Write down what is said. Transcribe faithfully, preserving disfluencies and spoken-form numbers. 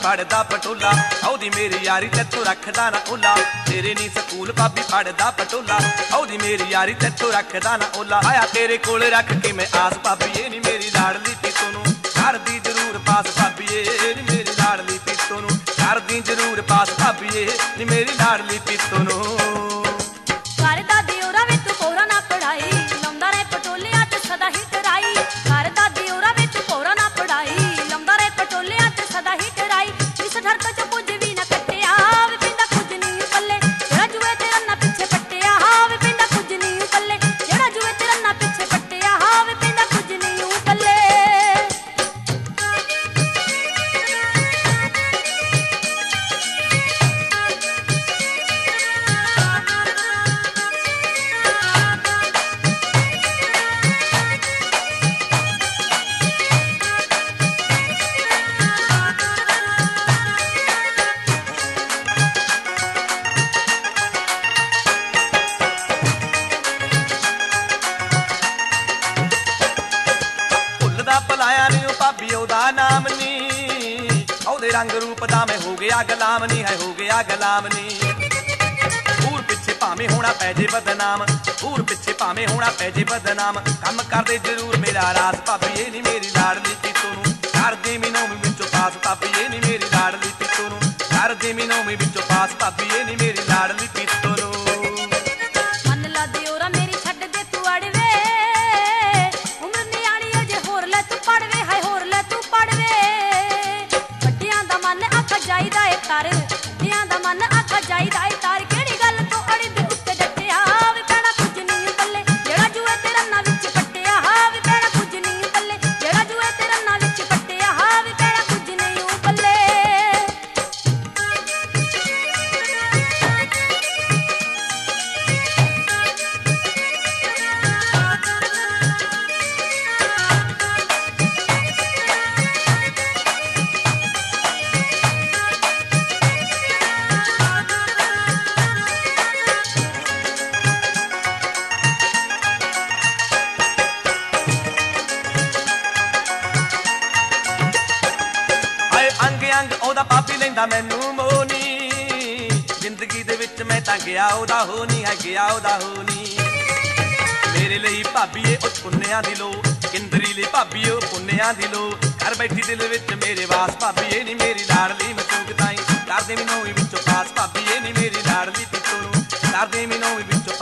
ਫੜਦਾ ਪਟੋਲਾ, ਆਉਦੀ ਮੇਰੀ ਯਾਰੀ ਤੈਥੋਂ ਰੱਖਦਾ ਨਾ ਓਲਾ। ਤੇਰੇ ਨੀ ਸਕੂਲ ਭਾਬੀ ਫੜਦਾ ਪਟੋਲਾ, ਆਉਦੀ ਮੇਰੀ ਯਾਰੀ ਤੈਥੋਂ ਰੱਖਦਾ ਨਾ ਓਲਾ। ਆਇਆ ਤੇਰੇ ਕੋਲ ਰੱਖ ਕੇ ਮੈਂ ਆਸ ਭਾਬੀਏ ਨੀ ਮੇਰੀ ਲਾਡਲੀ ਪੀਤੋ ਨੂੰ ਕਰਦੀ ਜ਼ਰੂਰ ਪਾਸ ਭਾਬੀਏ ਨੀ ਮੇਰੀ ਲਾਡਲੀ ਪੀਤੋ ਨੂੰ ਕਰਦੀ ਜ਼ਰੂਰ ਪਾਸ ਭਾਬੀਏ ਨੀ ਮੇਰੀ ਲਾਡਲੀ ਪੀਤੋ ਨੂੰ। ਕਰਦਾ ਦਿਓਰਾ ਵਿੱਚ ਕੋਰਾ ਨਾ ਪੜਾਈ, ਲਾਉਂਦਾ ਰੇ ਪਟੋਲਿਆਂ ਤੇ ਸਦਾ ਹੀ ਟਰਾਈ। ਕਰਦਾ ਦਿਓਰਾ ਵਿੱਚ ਕੋਰਾ ਨਾ ਪੜਾਈ, ਲਾਉਂਦਾ ਰੇ ਪਟੋਲਿਆਂ ਤੇ ਸਦਾ ਹੀ ਟਰਾਈ। ਇਸ ਠਰਕ ਚ ਕੁਝ ਵੀ ਨਾ ਕੱਟਿਆ ਵੇ ਪਿੰਦਾ ਕੁਝ ਨਹੀਂ ਪੱਲੇ, ਜਿਹੜਾ ਜੂਏ ਤੇ ਰੰਨਾ ਪਿੱਛੇ ਪੱਟਿਆ ਵੇ ਪਿੰਦਾ ਕੁਝ ਨਹੀਂ ਪੱਲੇ, ਜਿਹੜਾ ਜੂਏ ਤੇ ਰੰਨਾ ਪਿੱਛੇ ਪੱਟਿਆ ਵੇ ਪਿੰਦਾ ਕੁਝ ਨਹੀਂ ਪੱਲੇ। ਭੁੱਲਦਾ ਨੀ ਉਹ ਭਾਬੀ ਉਹਦਾ ਨਾਮ ਨੀ, ਉਹਦੇ ਰੰਗ ਰੂਪ ਦਾ ਮੈਂ ਹੋ ਗਿਆ ਗੁਲਾਮ ਨੀ ਹੈ ਹੋ ਗਿਆ ਗੁਲਾਮ ਨੀ। ਹੂਰ ਪਿੱਛੇ ਭਾਵੇਂ ਹੋਣਾ ਪੈ ਜੇ ਬਦਨਾਮ, ਹੂਰ ਪਿੱਛੇ ਭਾਵੇਂ ਹੋਣਾ ਪੈ ਜੇ ਬਦਨਾਮ। ਕੰਮ ਕਰਦੇ ਜ਼ਰੂਰ ਮੇਰਾ ਰਾਸ ਭਾਬੀਏ ਨੀ ਮੇਰੀ ਲਾਡਲੀ ਪੀਤੋ ਨੂੰ ਕਰਦੇ ਮੈਨੂੰ ਵੀ ਵਿੱਚੋਂ ਪਾਸ ਭਾਬੀਏ ਨੀ ਮੇਰੀ ਲਾਡਲੀ ਪੀਤੋ ਨੂੰ ਕਰਦੇ ਮੈਨੂੰ ਵੀ ਵਿੱਚੋਂ ਪਾਸ ਭਾਬੀਏ ਨੀ ਮੇਰੀ ਲਾਡਲੀ ਪੀਤੋ ਨੂੰ। ਮੰਨ ਲਾ ਦਿਓਰਾ ਮੇਰੀ ਛੱਡ ਦੇ ਤੂੰ ਅੜਵੇ, ਉਮਰ ਨਿਆਣੀ ਅਜੇ ਹੋਰ ਲੈ ਤੂੰ ਪੜਵੇ ਹਾਏ ਹੋਰ ਲੈ ਤੂੰ ਪੜਵੇ। ਵੱਡਿਆਂ ਦਾ ਮਨ ਆਖਾ ਜਾਈਦਾ ਏ ਤਰ, ਵੱਡਿਆਂ ਦਾ ਮਨ ਆਖਾ ਜਾਈਦਾ ਏ ਤਰ। ਕਿਹੜੀ ਗੱਲ ਤੋਂ ਅੜੀ ਦੇ ਉੱਤੇ ਡੱਟਿਆ ਵੇ ਪੈਣਾ ਕੁਝ ਨਹੀਂ ਪੱਲੇ, ਜਿਹੜਾ ਜੂਏ ਤੇ ਰੰਨਾਂ ਵਿੱਚ ਪੱਟਿਆ ਵੇ ਪੈਣਾ ਕੁਝ ਨਹੀਂ ਪੱਲੇ, ਜਿਹੜਾ ਜੂਏ ਤੇ ਰੰਨਾਂ ਵਿੱਚ ਪੱਟਿਆ ਵੇ ਪੈਣਾ ਕੁਝ ਨਹੀਂ ਪੱਲੇ। ਅੰਗ ਅੰਗ ਉਹਦਾ ਭਾਬੀ ਲੈਂਦਾ ਮੈਨੂੰ ਮੋਨੀ, ਜ਼ਿੰਦਗੀ ਦੇ ਵਿੱਚ ਮੈਂ ਤਾਂ ਗਿਆ ਉਹਦਾ ਹੋ ਨੀ ਹੈ ਗਿਆ ਉਹਦਾ ਹੋ ਨੀ। ਮੇਰੇ ਲਈ ਭਾਬੀਏ ਉਹ ਪੁੰਨਿਆਂ ਦੀ ਲੋ, ਕਿੰਦਰੀ ਲਈ ਭਾਬੀ ਉਹ ਪੁੰਨਿਆਂ ਦੀ ਲੋ। ਘਰ ਬੈਠੀ ਦਿਲ ਵਿੱਚ ਮੇਰੇ ਵਾਸ ਭਾਬੀਏ ਨੀ ਮੇਰੀ ਲਾਡਲੀ ਮਚੂਕ ਤਾਈ ਕਰਦੇ ਮੈਨੂੰ ਵੀ ਵਿੱਚੋਂ ਪਾਸ ਭਾਬੀਏ ਨੀ ਮੇਰੀ ਲਾਡਲੀ ਪੀਤੋ ਨੂੰ ਕਰਦੇ ਮੈਨੂੰ ਵੀ ਵਿੱਚੋਂ